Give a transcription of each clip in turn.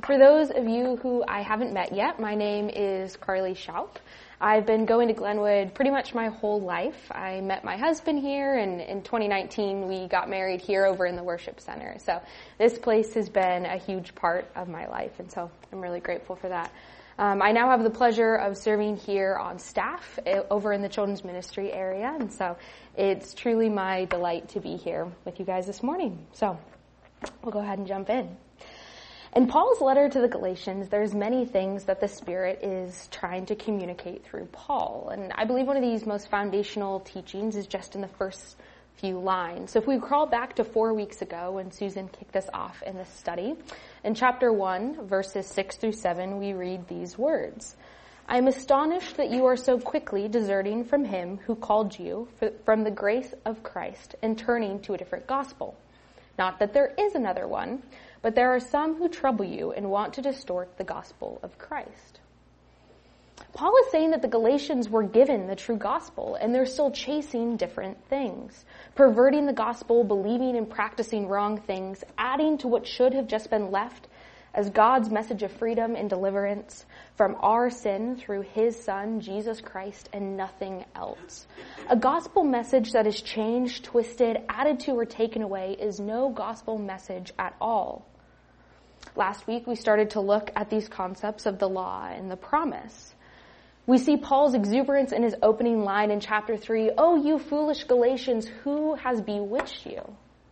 For those of you who I haven't met yet, my name is Carly Schaup. I've been going to Glenwood pretty much my whole life. I met my husband here, and in 2019 we got married here over in the worship center. So this place has been a huge part of my life, and so I'm really grateful for that. I now have the pleasure of serving here on staff over in the children's ministry area, and so it's truly my delight to be here with you guys this morning. So we'll go ahead and jump in. In Paul's letter to the Galatians, there's many things that the Spirit is trying to communicate through Paul. And I believe one of these most foundational teachings is just in the first few lines. So if we crawl back to 4 weeks ago when Susan kicked us off in this study, in chapter 1, verses 6 through 7, we read these words. I am astonished that you are so quickly deserting from him who called you from the grace of Christ and turning to a different gospel. Not that there is another one, but there are some who trouble you and want to distort the gospel of Christ. Paul is saying that the Galatians were given the true gospel, and they're still chasing different things, perverting the gospel, believing and practicing wrong things, adding to what should have just been left as God's message of freedom and deliverance from our sin through his Son, Jesus Christ, and nothing else. A gospel message that is changed, twisted, added to, or taken away is no gospel message at all. Last week, we started to look at these concepts of the law and the promise. We see Paul's exuberance in his opening line in chapter 3, "Oh, you foolish Galatians, who has bewitched you?"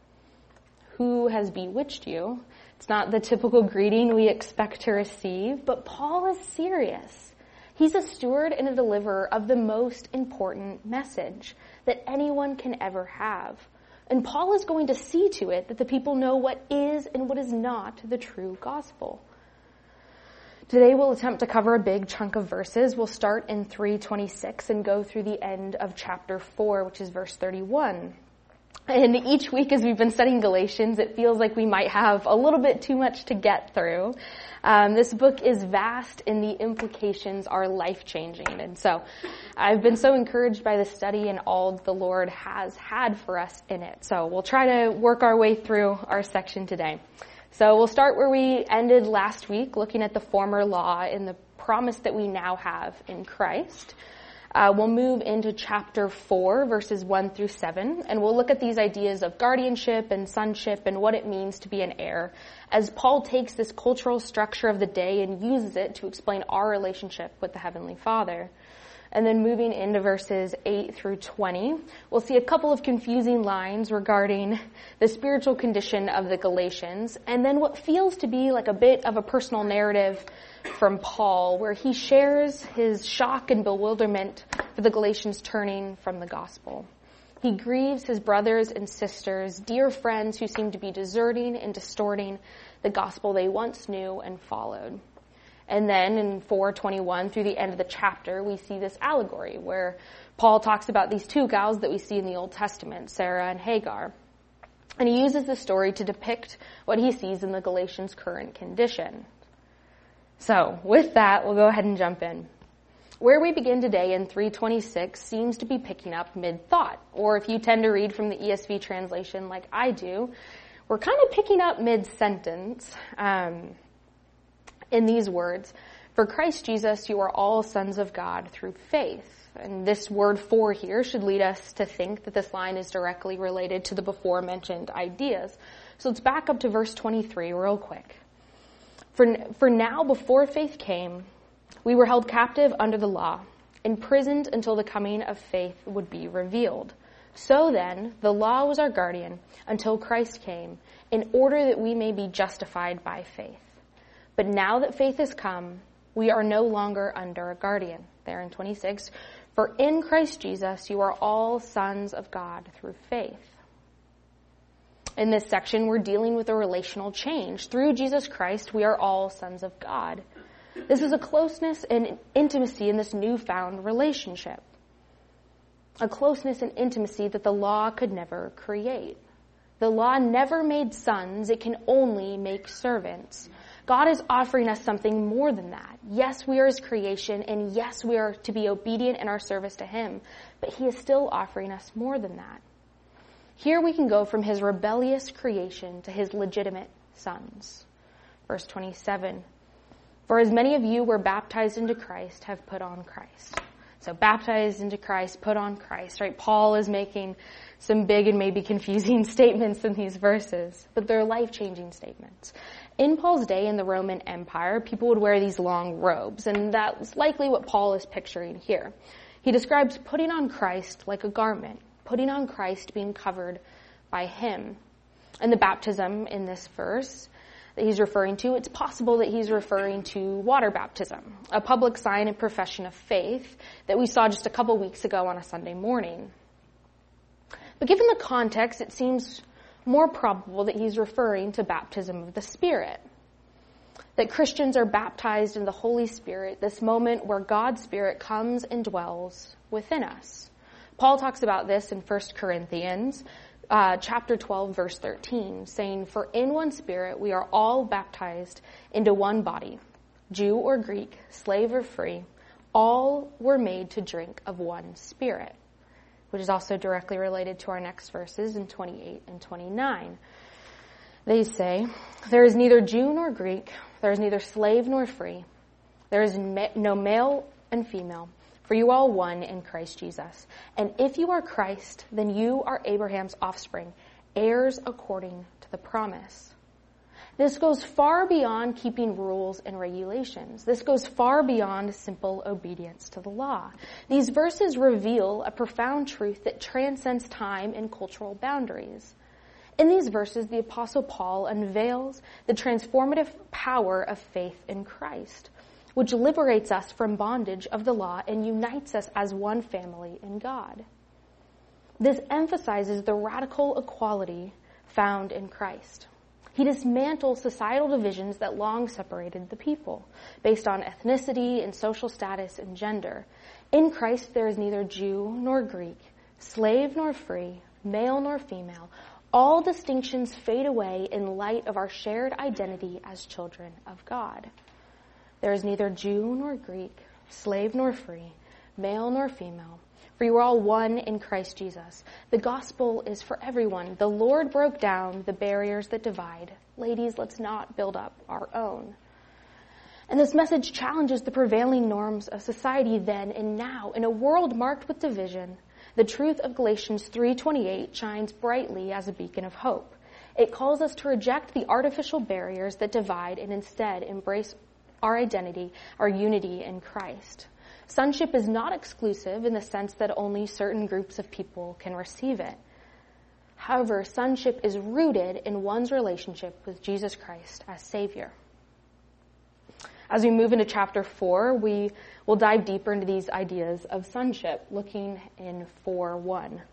Who has bewitched you? It's not the typical greeting we expect to receive, but Paul is serious. He's a steward and a deliverer of the most important message that anyone can ever have. And Paul is going to see to it that the people know what is and what is not the true gospel. Today we'll attempt to cover a big chunk of verses. We'll start in 3:26 and go through the end of chapter 4, which is verse 31. And each week as we've been studying Galatians, it feels like we might have a little bit too much to get through. This book is vast and the implications are life-changing. And so I've been so encouraged by this study and all the Lord has had for us in it. So we'll try to work our way through our section today. So we'll start where we ended last week, looking at the former law and the promise that we now have in Christ. We'll move into chapter 4, verses 1 through 7, and we'll look at these ideas of guardianship and sonship and what it means to be an heir, as Paul takes this cultural structure of the day and uses it to explain our relationship with the Heavenly Father. And then moving into verses 8 through 20, we'll see a couple of confusing lines regarding the spiritual condition of the Galatians, and then what feels to be like a bit of a personal narrative from Paul, where he shares his shock and bewilderment for the Galatians turning from the gospel. He grieves his brothers and sisters, dear friends who seem to be deserting and distorting the gospel they once knew and followed. And then in 4:21 through the end of the chapter, we see this allegory where Paul talks about these two gals that we see in the Old Testament, Sarah and Hagar. And he uses the story to depict what he sees in the Galatians' current condition. So with that, we'll go ahead and jump in. Where we begin today in 3:26 seems to be picking up mid-thought, or if you tend to read from the ESV translation like I do, we're kind of picking up mid-sentence. In these words, for Christ Jesus, you are all sons of God through faith. And this word for here should lead us to think that this line is directly related to the before mentioned ideas. So let's back up to verse 23 real quick. For now, before faith came, we were held captive under the law, imprisoned until the coming of faith would be revealed. So then, the law was our guardian until Christ came, in order that we may be justified by faith. But now that faith has come, we are no longer under a guardian. There in 26, for in Christ Jesus you are all sons of God through faith. In this section, we're dealing with a relational change. Through Jesus Christ, we are all sons of God. This is a closeness and intimacy in this newfound relationship. A closeness and intimacy that the law could never create. The law never made sons, it can only make servants. God is offering us something more than that. Yes, we are his creation, and yes, we are to be obedient in our service to him, but he is still offering us more than that. Here we can go from his rebellious creation to his legitimate sons. Verse 27, for as many of you were baptized into Christ have put on Christ. So baptized into Christ, put on Christ, right? Paul is making some big and maybe confusing statements in these verses, but they're life-changing statements. In Paul's day in the Roman Empire, people would wear these long robes, and that's likely what Paul is picturing here. He describes putting on Christ like a garment, putting on Christ being covered by him. And the baptism in this verse that he's referring to, it's possible that he's referring to water baptism, a public sign and profession of faith that we saw just a couple weeks ago on a Sunday morning. But given the context, it seems more probable that he's referring to baptism of the Spirit, that Christians are baptized in the Holy Spirit, this moment where God's Spirit comes and dwells within us. Paul talks about this in 1 Corinthians chapter 12, verse 13, saying, for in one Spirit we are all baptized into one body, Jew or Greek, slave or free, all were made to drink of one Spirit, which is also directly related to our next verses in 28 and 29. They say, there is neither Jew nor Greek, there is neither slave nor free, there is no male and female, for you are all one in Christ Jesus. And if you are Christ, then you are Abraham's offspring, heirs according to the promise. This goes far beyond keeping rules and regulations. This goes far beyond simple obedience to the law. These verses reveal a profound truth that transcends time and cultural boundaries. In these verses, the Apostle Paul unveils the transformative power of faith in Christ, which liberates us from bondage of the law and unites us as one family in God. This emphasizes the radical equality found in Christ. He dismantles societal divisions that long separated the people, based on ethnicity and social status and gender. In Christ, there is neither Jew nor Greek, slave nor free, male nor female. All distinctions fade away in light of our shared identity as children of God. There is neither Jew nor Greek, slave nor free, male nor female, for you are all one in Christ Jesus. The gospel is for everyone. The Lord broke down the barriers that divide. Ladies, let's not build up our own. And this message challenges the prevailing norms of society then and now. In a world marked with division, the truth of Galatians 3:28 shines brightly as a beacon of hope. It calls us to reject the artificial barriers that divide and instead embrace our identity, our unity in Christ. Sonship is not exclusive in the sense that only certain groups of people can receive it. However, sonship is rooted in one's relationship with Jesus Christ as Savior. As we move into chapter 4, we will dive deeper into these ideas of sonship, looking in 4:1.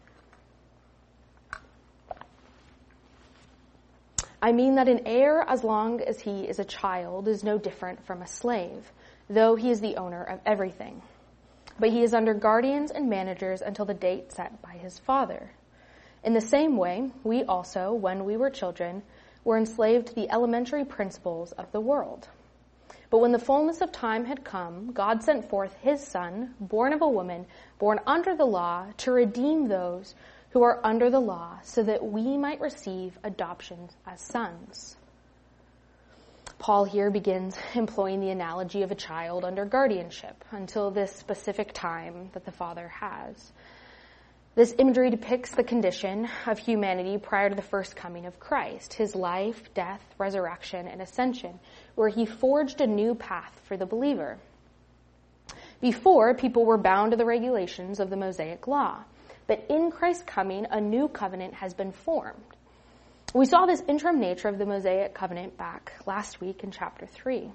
I mean that an heir, as long as he is a child, is no different from a slave, though he is the owner of everything. But he is under guardians and managers until the date set by his father. In the same way, we also, when we were children, were enslaved to the elementary principles of the world. But when the fullness of time had come, God sent forth his Son, born of a woman, born under the law, to redeem those who are under the law, so that we might receive adoption as sons. Paul here begins employing the analogy of a child under guardianship until this specific time that the father has. This imagery depicts the condition of humanity prior to the first coming of Christ, his life, death, resurrection, and ascension, where he forged a new path for the believer. Before, people were bound to the regulations of the Mosaic law, but in Christ's coming, a new covenant has been formed. We saw this interim nature of the Mosaic covenant back last week in chapter 3.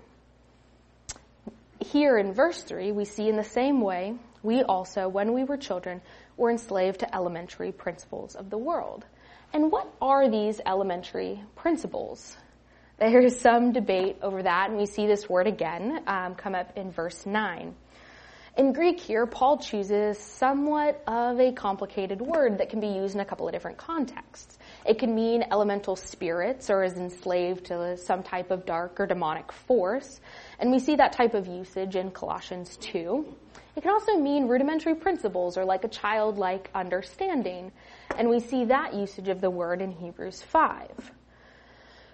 Here in verse 3, we see in the same way, we also, when we were children, were enslaved to elementary principles of the world. And what are these elementary principles? There is some debate over that, and we see this word again come up in verse 9. In Greek here, Paul chooses somewhat of a complicated word that can be used in a couple of different contexts. It can mean elemental spirits or is enslaved to some type of dark or demonic force, and we see that type of usage in Colossians 2. It can also mean rudimentary principles or like a childlike understanding, and we see that usage of the word in Hebrews 5.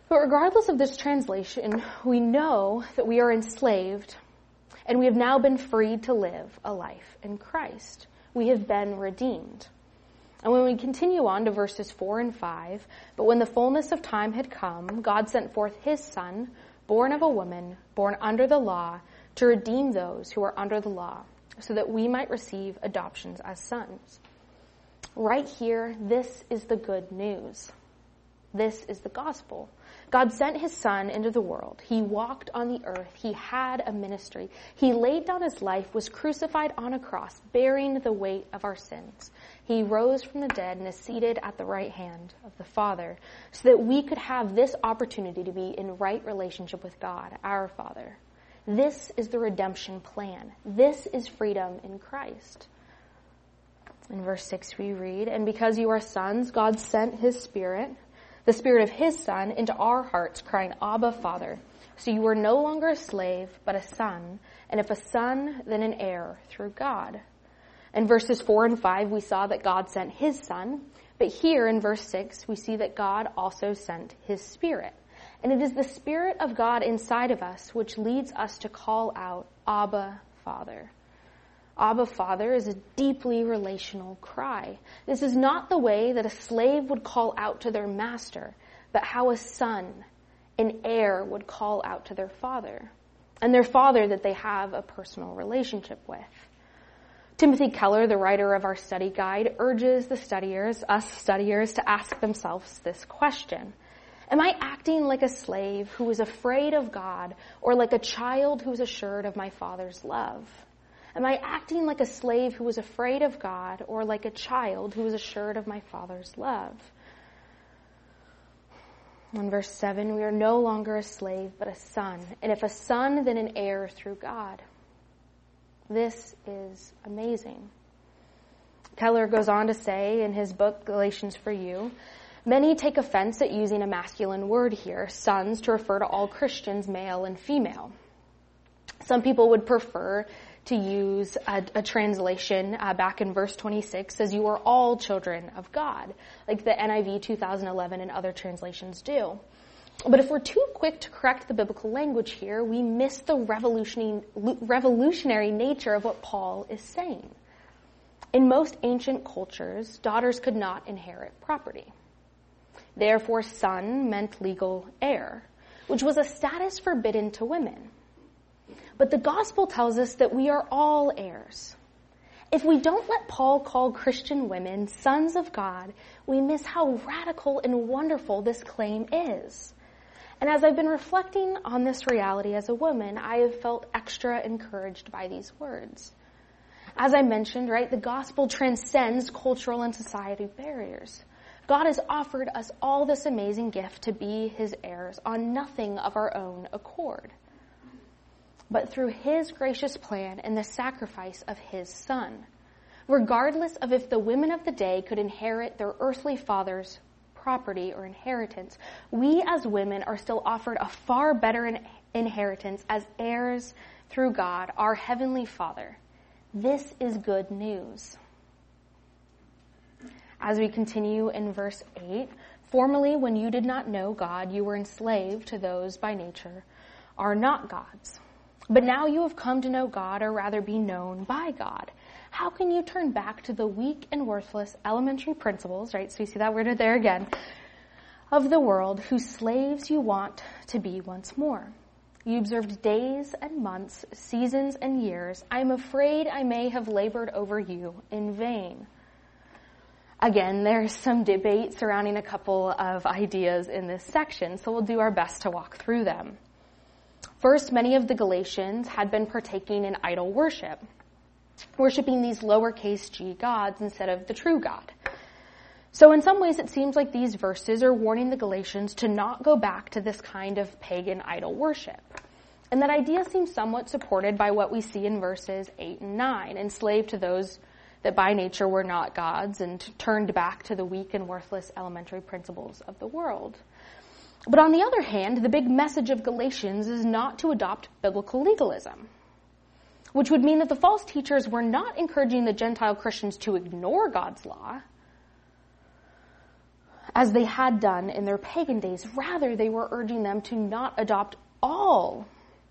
But regardless of this translation, we know that we are enslaved and we have now been freed to live a life in Christ. We have been redeemed. And when we continue on to verses 4 and 5, but when the fullness of time had come, God sent forth his Son, born of a woman, born under the law, to redeem those who are under the law, so that we might receive adoptions as sons. Right here, this is the good news. This is the gospel. God sent his Son into the world. He walked on the earth. He had a ministry. He laid down his life, was crucified on a cross, bearing the weight of our sins. He rose from the dead and is seated at the right hand of the Father, so that we could have this opportunity to be in right relationship with God, our Father. This is the redemption plan. This is freedom in Christ. In verse 6 we read, "And because you are sons, God sent his Spirit, the Spirit of his Son, into our hearts, crying, Abba, Father. So you are no longer a slave, but a son, and if a son, then an heir through God." In verses 4 and 5, we saw that God sent his Son, but here in verse 6, we see that God also sent his Spirit. And it is the Spirit of God inside of us which leads us to call out, Abba, Father. Abba, Father is a deeply relational cry. This is not the way that a slave would call out to their master, but how a son, an heir, would call out to their father, and their father that they have a personal relationship with. Timothy Keller, the writer of our study guide, urges the studiers, us studiers, to ask themselves this question. Am I acting like a slave who is afraid of God, or like a child who is assured of my Father's love? Am I acting like a slave who is afraid of God, or like a child who is assured of my Father's love? In verse 7, we are no longer a slave, but a son. And if a son, then an heir through God. This is amazing. Keller goes on to say in his book, Galatians for You, many take offense at using a masculine word here, sons, to refer to all Christians, male and female. Some people would prefer to use a translation back in verse 26 as you are all children of God, like the NIV 2011 and other translations do. But if we're too quick to correct the biblical language here, we miss the revolutionary nature of what Paul is saying. In most ancient cultures, daughters could not inherit property. Therefore, son meant legal heir, which was a status forbidden to women. But the gospel tells us that we are all heirs. If we don't let Paul call Christian women sons of God, we miss how radical and wonderful this claim is. And as I've been reflecting on this reality as a woman, I have felt extra encouraged by these words. As I mentioned, right, the gospel transcends cultural and society barriers. God has offered us all this amazing gift to be his heirs on nothing of our own accord, but through his gracious plan and the sacrifice of his Son. Regardless of if the women of the day could inherit their earthly father's property or inheritance, we as women are still offered a far better inheritance as heirs through God, our heavenly Father. This is good news. As we continue in verse 8, formerly when you did not know God, you were enslaved to those by nature are not God's. But now you have come to know God, or rather be known by God. How can you turn back to the weak and worthless elementary principles, right? So you see that word there again, of the world, whose slaves you want to be once more. You observed days and months, seasons and years. I am afraid I may have labored over you in vain. Again, there's some debate surrounding a couple of ideas in this section, so we'll do our best to walk through them. First, many of the Galatians had been partaking in idol worship, worshiping these lowercase g gods instead of the true God. So in some ways, it seems like these verses are warning the Galatians to not go back to this kind of pagan idol worship. And that idea seems somewhat supported by what we see in verses 8 and 9, enslaved to those that by nature were not gods and turned back to the weak and worthless elementary principles of the world. But on the other hand, the big message of Galatians is not to adopt biblical legalism, which would mean that the false teachers were not encouraging the Gentile Christians to ignore God's law, as they had done in their pagan days. Rather, they were urging them to not adopt all,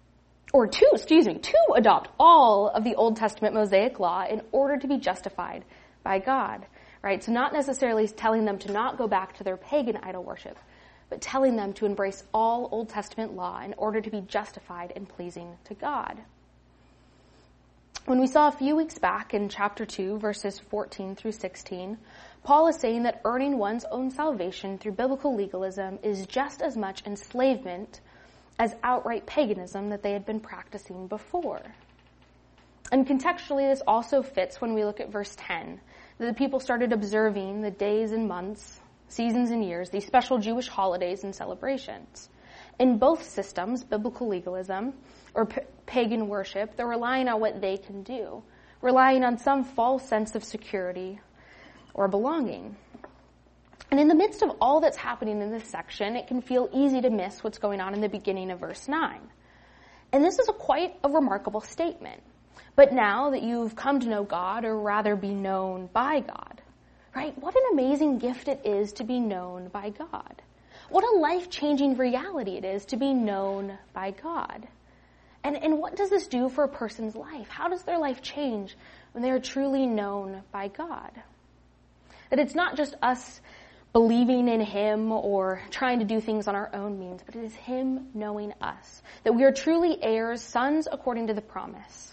to adopt all of the Old Testament Mosaic law in order to be justified by God, right? So not necessarily telling them to not go back to their pagan idol worship, but telling them to embrace all Old Testament law in order to be justified and pleasing to God. When we saw a few weeks back in chapter 2, verses 14 through 16, Paul is saying that earning one's own salvation through biblical legalism is just as much enslavement as outright paganism that they had been practicing before. And contextually, this also fits when we look at verse 10, that the people started observing the days and months, seasons and years, these special Jewish holidays and celebrations. In both systems, biblical legalism or pagan worship, they're relying on what they can do, relying on some false sense of security or belonging. And in the midst of all that's happening in this section, it can feel easy to miss what's going on in the beginning of verse 9. And this is quite a remarkable statement. But now that you've come to know God, or rather be known by God, right? What an amazing gift it is to be known by God. What a life-changing reality it is to be known by God. And what does this do for a person's life? How does their life change when they are truly known by God? That it's not just us believing in Him or trying to do things on our own means, but it is Him knowing us. That we are truly heirs, sons according to the promise.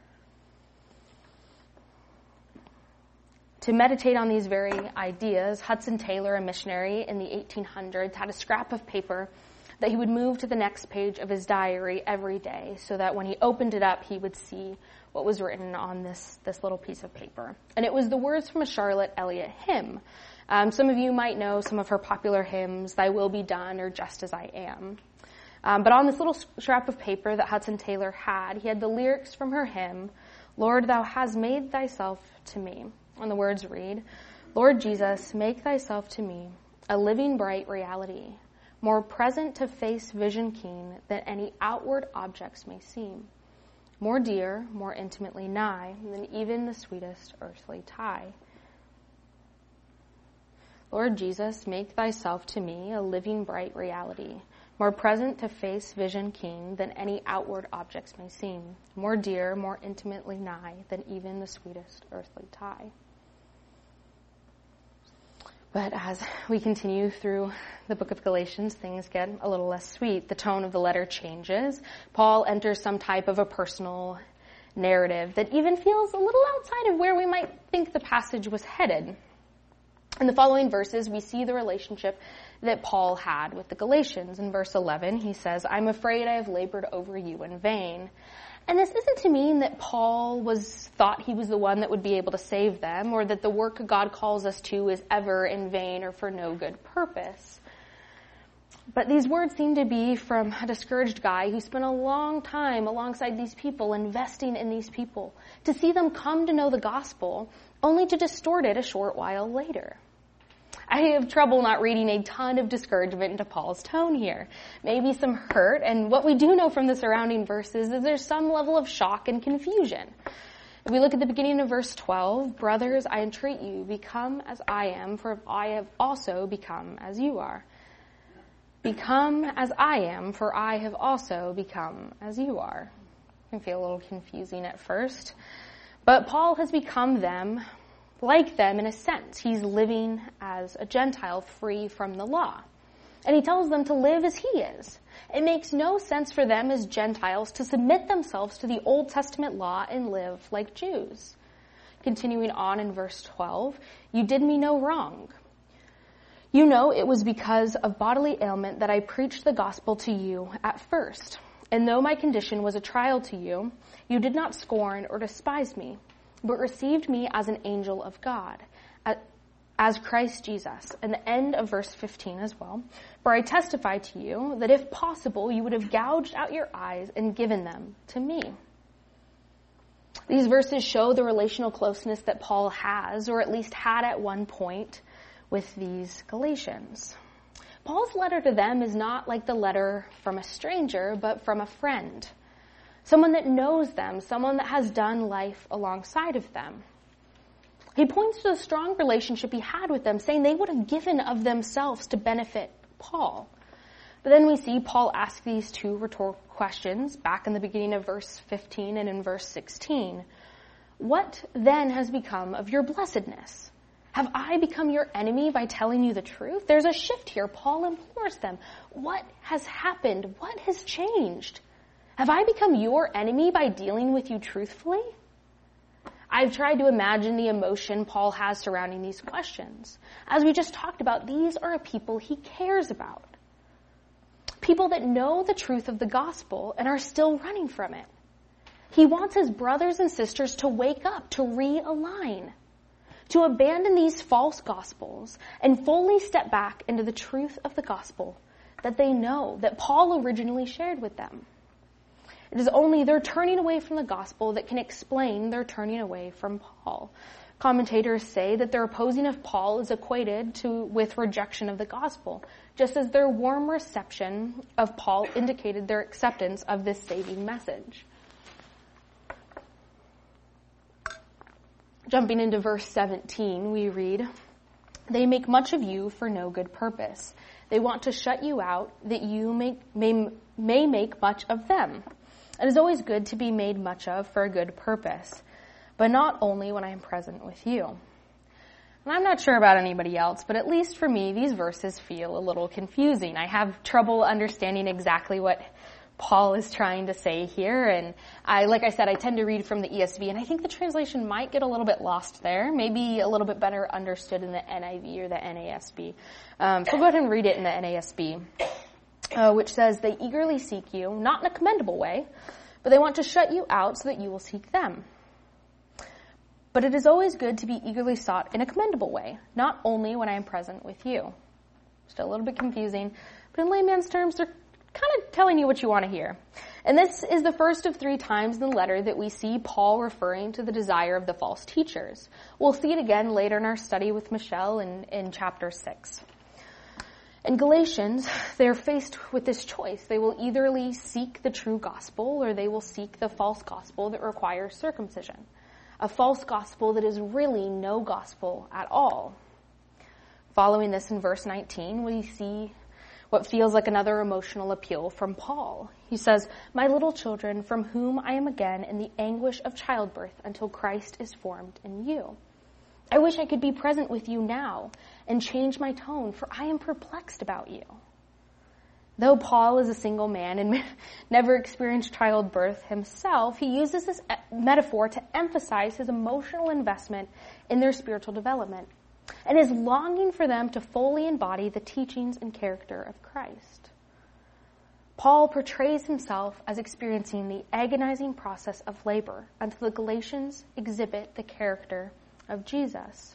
To meditate on these very ideas, Hudson Taylor, a missionary in the 1800s, had a scrap of paper that he would move to the next page of his diary every day so that when he opened it up, he would see what was written on this little piece of paper. And it was the words from a Charlotte Elliott hymn. Some of you might know some of her popular hymns, Thy Will Be Done or Just As I Am. But on this little scrap of paper that Hudson Taylor had, he had the lyrics from her hymn, Lord, Thou hast made Thyself to me. And the words read, Lord Jesus, make Thyself to me a living bright reality, more present to face vision keen than any outward objects may seem, more dear, more intimately nigh than even the sweetest earthly tie. Lord Jesus, make Thyself to me a living bright reality, more present to face vision keen than any outward objects may seem, more dear, more intimately nigh than even the sweetest earthly tie. But as we continue through the book of Galatians, things get a little less sweet. The tone of the letter changes. Paul enters some type of a personal narrative that even feels a little outside of where we might think the passage was headed. In the following verses, we see the relationship that Paul had with the Galatians. In verse 11, he says, I'm afraid I have labored over you in vain. And this isn't to mean that Paul thought he was the one that would be able to save them, or that the work God calls us to is ever in vain or for no good purpose. But these words seem to be from a discouraged guy who spent a long time alongside these people, investing in these people, to see them come to know the gospel, only to distort it a short while later. I have trouble not reading a ton of discouragement into Paul's tone here. Maybe some hurt, and what we do know from the surrounding verses is there's some level of shock and confusion. If we look at the beginning of verse 12, brothers, I entreat you, become as I am, for I have also become as you are. Become as I am, for I have also become as you are. It can feel a little confusing at first. But Paul has become them, like them in a sense. He's living as a Gentile free from the law. And he tells them to live as he is. It makes no sense for them as Gentiles to submit themselves to the Old Testament law and live like Jews. Continuing on in verse 12, you did me no wrong. You know it was because of bodily ailment that I preached the gospel to you at first. And though my condition was a trial to you, you did not scorn or despise me, but received me as an angel of God, as Christ Jesus. And the end of verse 15 as well. For I testify to you that if possible, you would have gouged out your eyes and given them to me. These verses show the relational closeness that Paul has, or at least had at one point, with these Galatians. Paul's letter to them is not like the letter from a stranger, but from a friend. Someone that knows them, someone that has done life alongside of them. He points to the strong relationship he had with them, saying they would have given of themselves to benefit Paul. But then we see Paul ask these two rhetorical questions back in the beginning of verse 15 and in verse 16. What then has become of your blessedness? Have I become your enemy by telling you the truth? There's a shift here. Paul implores them. What has happened? What has changed? Have I become your enemy by dealing with you truthfully? I've tried to imagine the emotion Paul has surrounding these questions. As we just talked about, these are a people he cares about. People that know the truth of the gospel and are still running from it. He wants his brothers and sisters to wake up, to realign, to abandon these false gospels and fully step back into the truth of the gospel that they know, that Paul originally shared with them. It is only their turning away from the gospel that can explain their turning away from Paul. Commentators say that their opposing of Paul is equated with rejection of the gospel, just as their warm reception of Paul indicated their acceptance of this saving message. Jumping into verse 17, we read, "They make much of you for no good purpose. They want to shut you out that you may make much of them. It is always good to be made much of for a good purpose, but not only when I am present with you." And I'm not sure about anybody else, but at least for me, these verses feel a little confusing. I have trouble understanding exactly what Paul is trying to say here. And like I said, I tend to read from the ESV, and I think the translation might get a little bit lost there, maybe a little bit better understood in the NIV or the NASB. So we'll go ahead and read it in the NASB, which says, "They eagerly seek you, not in a commendable way, but they want to shut you out so that you will seek them. But it is always good to be eagerly sought in a commendable way, not only when I am present with you." Still a little bit confusing, but in layman's terms, they're kind of telling you what you want to hear. And this is the first of 3 times in the letter that we see Paul referring to the desire of the false teachers. We'll see it again later in our study with Michelle in chapter 6. In Galatians, they're faced with this choice. They will either seek the true gospel or they will seek the false gospel that requires circumcision. A false gospel that is really no gospel at all. Following this in verse 19, we see what feels like another emotional appeal from Paul. He says, "My little children, from whom I am again in the anguish of childbirth until Christ is formed in you. I wish I could be present with you now and change my tone, for I am perplexed about you." Though Paul is a single man and never experienced childbirth himself, he uses this metaphor to emphasize his emotional investment in their spiritual development and his longing for them to fully embody the teachings and character of Christ. Paul portrays himself as experiencing the agonizing process of labor until the Galatians exhibit the character of Jesus.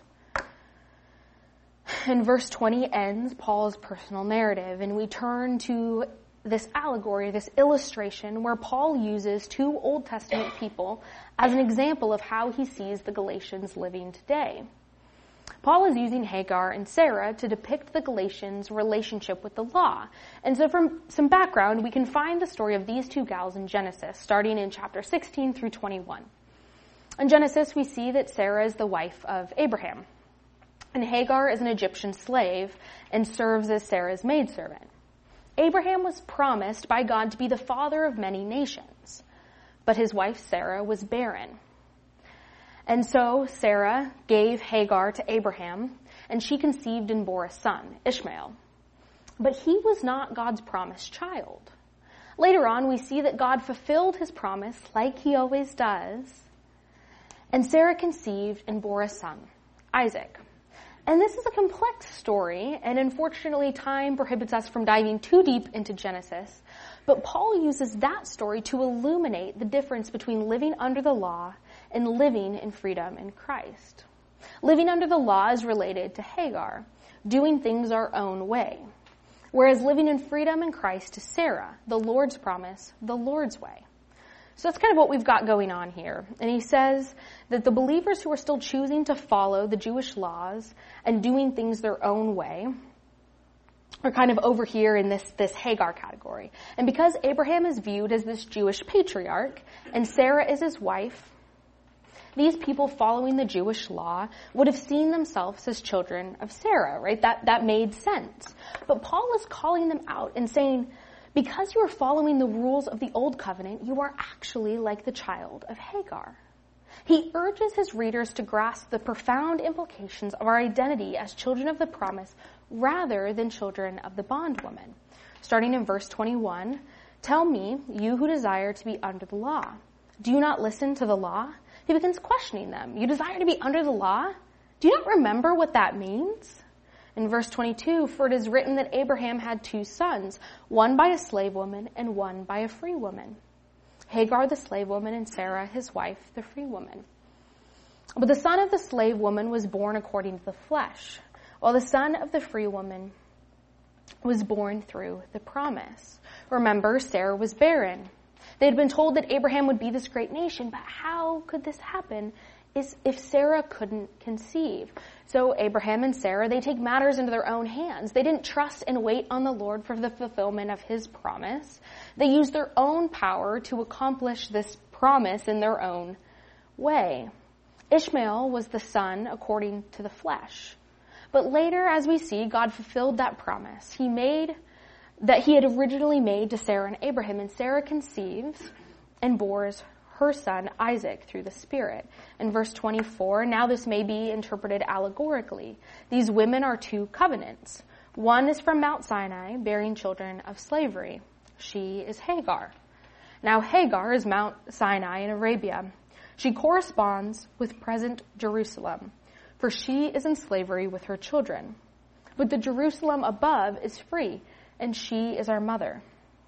And verse 20 ends Paul's personal narrative, and we turn to this allegory, this illustration, where Paul uses 2 Old Testament people as an example of how he sees the Galatians living today. Paul is using Hagar and Sarah to depict the Galatians' relationship with the law. And so from some background, we can find the story of these 2 gals in Genesis, starting in chapter 16 through 21. In Genesis, we see that Sarah is the wife of Abraham, and Hagar is an Egyptian slave and serves as Sarah's maidservant. Abraham was promised by God to be the father of many nations, but his wife Sarah was barren. And so Sarah gave Hagar to Abraham, and she conceived and bore a son, Ishmael. But he was not God's promised child. Later on, we see that God fulfilled his promise like he always does, and Sarah conceived and bore a son, Isaac. And this is a complex story, and unfortunately time prohibits us from diving too deep into Genesis. But Paul uses that story to illuminate the difference between living under the law and living in freedom in Christ. Living under the law is related to Hagar, doing things our own way, whereas living in freedom in Christ is Sarah, the Lord's promise, the Lord's way. So that's kind of what we've got going on here. And he says that the believers who are still choosing to follow the Jewish laws and doing things their own way are kind of over here in this Hagar category. And because Abraham is viewed as this Jewish patriarch and Sarah is his wife, these people following the Jewish law would have seen themselves as children of Sarah, right? That made sense. But Paul is calling them out and saying, because you are following the rules of the old covenant, you are actually like the child of Hagar. He urges his readers to grasp the profound implications of our identity as children of the promise rather than children of the bondwoman. Starting in verse 21, tell me, you who desire to be under the law, do you not listen to the law? He begins questioning them. You desire to be under the law? Do you not remember what that means? In verse 22, for it is written that Abraham had 2 sons, one by a slave woman and one by a free woman. Hagar the slave woman and Sarah his wife the free woman. But the son of the slave woman was born according to the flesh, while the son of the free woman was born through the promise. Remember, Sarah was barren. They had been told that Abraham would be this great nation, but how could this happen if Sarah couldn't conceive? So Abraham and Sarah, they take matters into their own hands. They didn't trust and wait on the Lord for the fulfillment of his promise. They used their own power to accomplish this promise in their own way. Ishmael was the son according to the flesh. But later, as we see, God fulfilled that promise that he had originally made to Sarah and Abraham, and Sarah conceives and bores her son Isaac through the Spirit. In verse 24, now this may be interpreted allegorically. These women are 2 covenants. One is from Mount Sinai, bearing children of slavery. She is Hagar. Now Hagar is Mount Sinai in Arabia. She corresponds with present Jerusalem, for she is in slavery with her children. But the Jerusalem above is free, and she is our mother.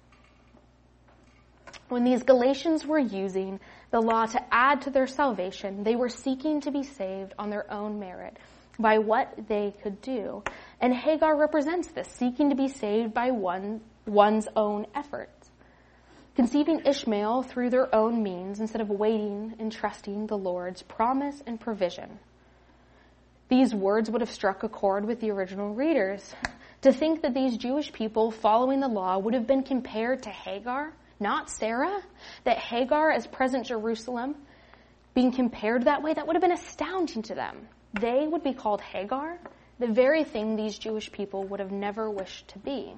When these Galatians were using the law to add to their salvation, they were seeking to be saved on their own merit by what they could do. And Hagar represents this, seeking to be saved by one's own efforts, conceiving Ishmael through their own means instead of waiting and trusting the Lord's promise and provision. These words would have struck a chord with the original readers. To think that these Jewish people following the law would have been compared to Hagar, not Sarah, that Hagar as present Jerusalem being compared that way, that would have been astounding to them. They would be called Hagar, the very thing these Jewish people would have never wished to be.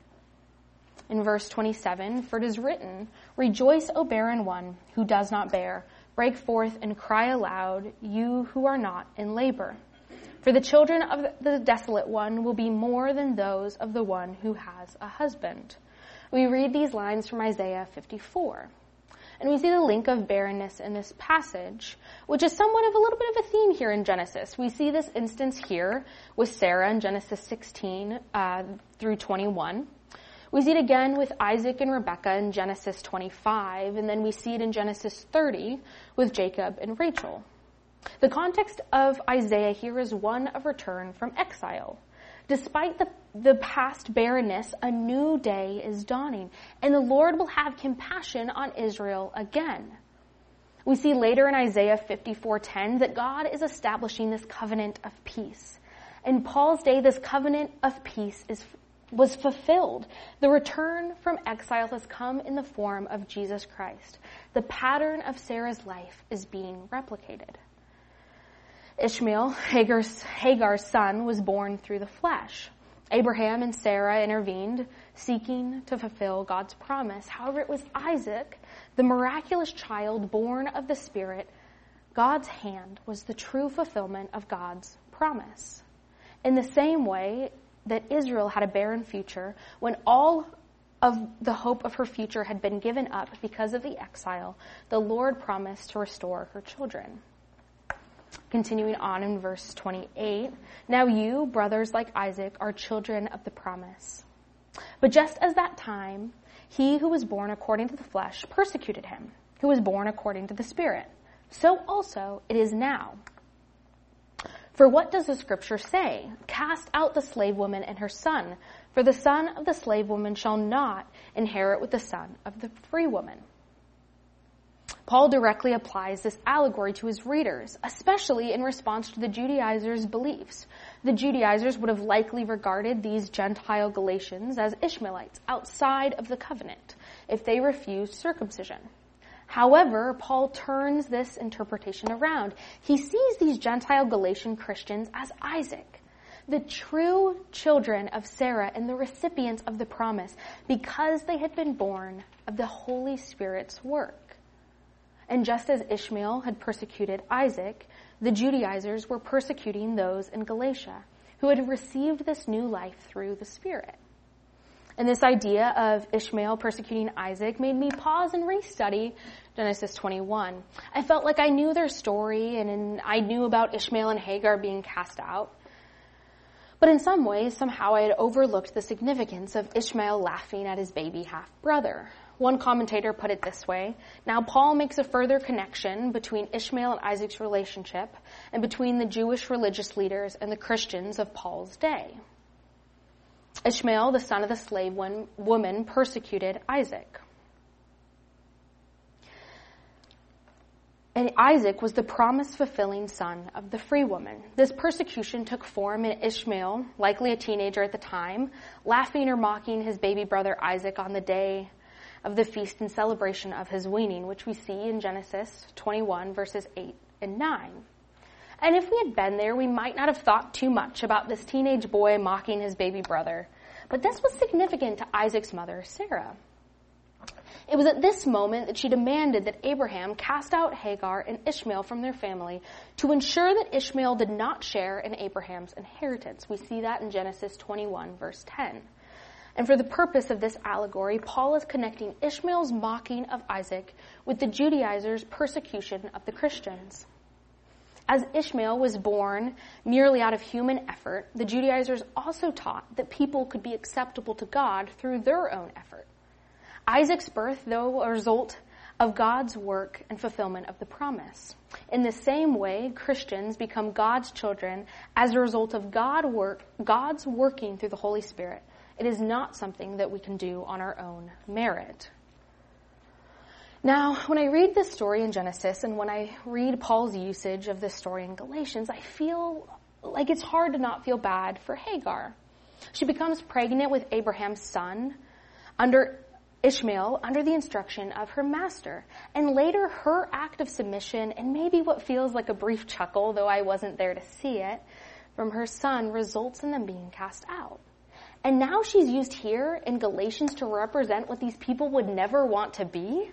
In verse 27, for it is written, rejoice, O barren one who does not bear. Break forth and cry aloud, you who are not in labor. For the children of the desolate one will be more than those of the one who has a husband. We read these lines from Isaiah 54. And we see the link of barrenness in this passage, which is somewhat of a little bit of a theme here in Genesis. We see this instance here with Sarah in Genesis 16 through 21. We see it again with Isaac and Rebekah in Genesis 25, and then we see it in Genesis 30 with Jacob and Rachel. The context of Isaiah here is one of return from exile. Despite the past barrenness, a new day is dawning, and the Lord will have compassion on Israel again. We see later in Isaiah 54:10 that God is establishing this covenant of peace. In Paul's day, this covenant of peace was fulfilled. The return from exile has come in the form of Jesus Christ. The pattern of Sarah's life is being replicated. Ishmael, Hagar's son, was born through the flesh. Abraham and Sarah intervened, seeking to fulfill God's promise. However, it was Isaac, the miraculous child born of the Spirit. God's hand was the true fulfillment of God's promise. In the same way that Israel had a barren future, when all of the hope of her future had been given up because of the exile, the Lord promised to restore her children. Continuing on in verse 28, now you, brothers like Isaac, are children of the promise. But just as that time, he who was born according to the flesh persecuted him, who was born according to the Spirit, so also it is now. For what does the scripture say? Cast out the slave woman and her son, for the son of the slave woman shall not inherit with the son of the free woman. Paul directly applies this allegory to his readers, especially in response to the Judaizers' beliefs. The Judaizers would have likely regarded these Gentile Galatians as Ishmaelites outside of the covenant if they refused circumcision. However, Paul turns this interpretation around. He sees these Gentile Galatian Christians as Isaac, the true children of Sarah and the recipients of the promise, because they had been born of the Holy Spirit's work. And just as Ishmael had persecuted Isaac, the Judaizers were persecuting those in Galatia who had received this new life through the Spirit. And this idea of Ishmael persecuting Isaac made me pause and restudy Genesis 21. I felt like I knew their story and I knew about Ishmael and Hagar being cast out. But in some ways, somehow I had overlooked the significance of Ishmael laughing at his baby half-brother. One commentator put it this way: now Paul makes a further connection between Ishmael and Isaac's relationship and between the Jewish religious leaders and the Christians of Paul's day. Ishmael, the son of the slave woman, persecuted Isaac. And Isaac was the promise-fulfilling son of the free woman. This persecution took form in Ishmael, likely a teenager at the time, laughing or mocking his baby brother Isaac on the day of the feast and celebration of his weaning, which we see in Genesis 21, verses 8 and 9. And if we had been there, we might not have thought too much about this teenage boy mocking his baby brother. But this was significant to Isaac's mother, Sarah. It was at this moment that she demanded that Abraham cast out Hagar and Ishmael from their family to ensure that Ishmael did not share in Abraham's inheritance. We see that in Genesis 21, verse 10. And for the purpose of this allegory, Paul is connecting Ishmael's mocking of Isaac with the Judaizers' persecution of the Christians. As Ishmael was born merely out of human effort, the Judaizers also taught that people could be acceptable to God through their own effort. Isaac's birth, though, a result of God's work and fulfillment of the promise. In the same way, Christians become God's children as a result of God's working through the Holy Spirit. It is not something that we can do on our own merit. Now, when I read this story in Genesis and when I read Paul's usage of this story in Galatians, I feel like it's hard to not feel bad for Hagar. She becomes pregnant with Abraham's son under Ishmael under the instruction of her master. And later, her act of submission and maybe what feels like a brief chuckle, though I wasn't there to see it, from her son results in them being cast out. And now she's used here in Galatians to represent what these people would never want to be.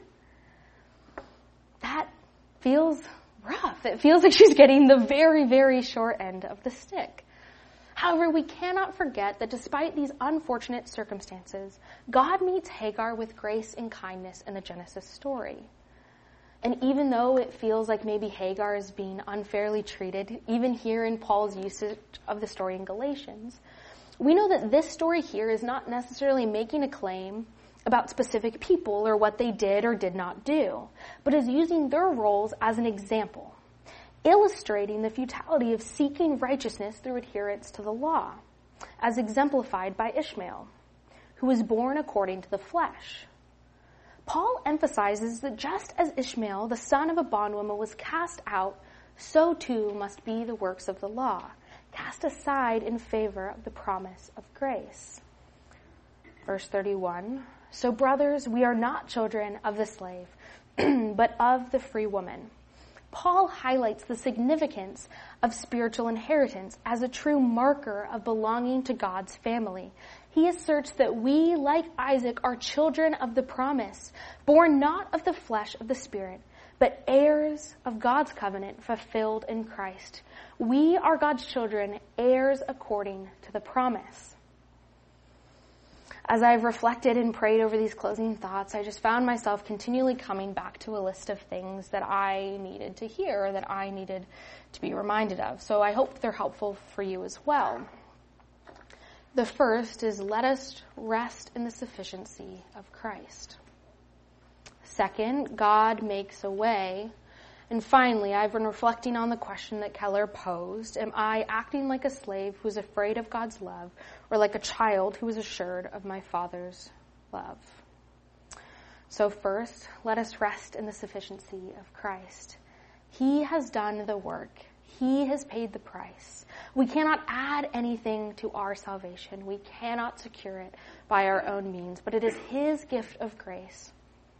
That feels rough. It feels like she's getting the very, very short end of the stick. However, we cannot forget that despite these unfortunate circumstances, God meets Hagar with grace and kindness in the Genesis story. And even though it feels like maybe Hagar is being unfairly treated, even here in Paul's usage of the story in Galatians, we know that this story here is not necessarily making a claim about specific people or what they did or did not do, but is using their roles as an example, illustrating the futility of seeking righteousness through adherence to the law, as exemplified by Ishmael, who was born according to the flesh. Paul emphasizes that just as Ishmael, the son of a bondwoman, was cast out, so too must be the works of the law, cast aside in favor of the promise of grace. Verse 31, so brothers, we are not children of the slave, but of the free woman. Paul highlights the significance of spiritual inheritance as a true marker of belonging to God's family. He asserts that we, like Isaac, are children of the promise, born not of the flesh of the Spirit, but heirs of God's covenant fulfilled in Christ. We are God's children, heirs according to the promise. As I've reflected and prayed over these closing thoughts, I just found myself continually coming back to a list of things that I needed to hear, or that I needed to be reminded of. So I hope they're helpful for you as well. The first is, let us rest in the sufficiency of Christ. Second, God makes a way. And finally, I've been reflecting on the question that Keller posed. Am I acting like a slave who's afraid of God's love, or like a child who is assured of my Father's love? So first, let us rest in the sufficiency of Christ. He has done the work. He has paid the price. We cannot add anything to our salvation. We cannot secure it by our own means, but it is His gift of grace.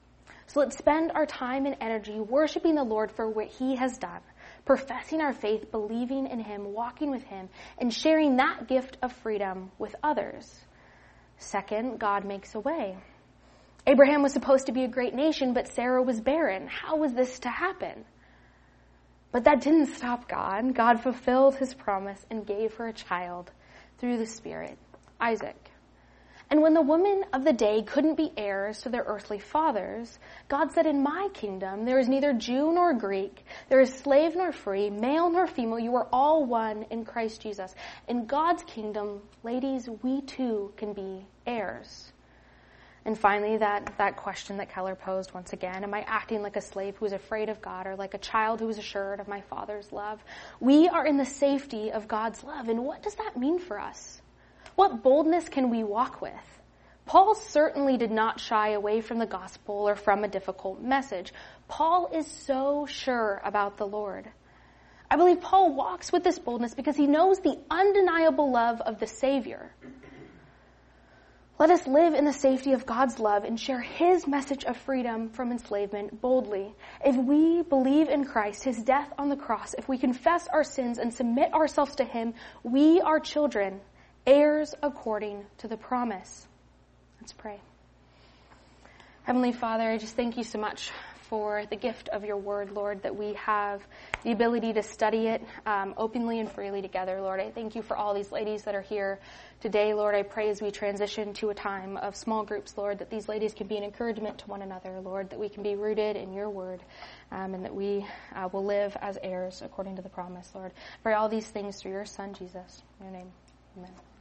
So let's spend our time and energy worshiping the Lord for what he has done, professing our faith, believing in him, walking with him, and sharing that gift of freedom with others. Second, God makes a way. Abraham was supposed to be a great nation, but Sarah was barren. How was this to happen? But that didn't stop God. God fulfilled his promise and gave her a child through the Spirit, Isaac. And when the women of the day couldn't be heirs to their earthly fathers, God said, in my kingdom there is neither Jew nor Greek, there is slave nor free, male nor female, you are all one in Christ Jesus. In God's kingdom, ladies, we too can be heirs. And finally, that question that Keller posed once again, am I acting like a slave who is afraid of God or like a child who is assured of my Father's love? We are in the safety of God's love. And what does that mean for us? What boldness can we walk with? Paul certainly did not shy away from the gospel or from a difficult message. Paul is so sure about the Lord. I believe Paul walks with this boldness because he knows the undeniable love of the Savior. Let us live in the safety of God's love and share his message of freedom from enslavement boldly. If we believe in Christ, his death on the cross, if we confess our sins and submit ourselves to him, we are children, heirs according to the promise. Let's pray. Heavenly Father, I just thank you so much for the gift of your word, Lord, that we have the ability to study it openly and freely together, Lord. I thank you for all these ladies that are here today, Lord. I pray as we transition to a time of small groups, Lord, that these ladies can be an encouragement to one another, Lord, that we can be rooted in your word, and that we will live as heirs according to the promise, Lord. I pray all these things through your Son, Jesus. In your name, amen.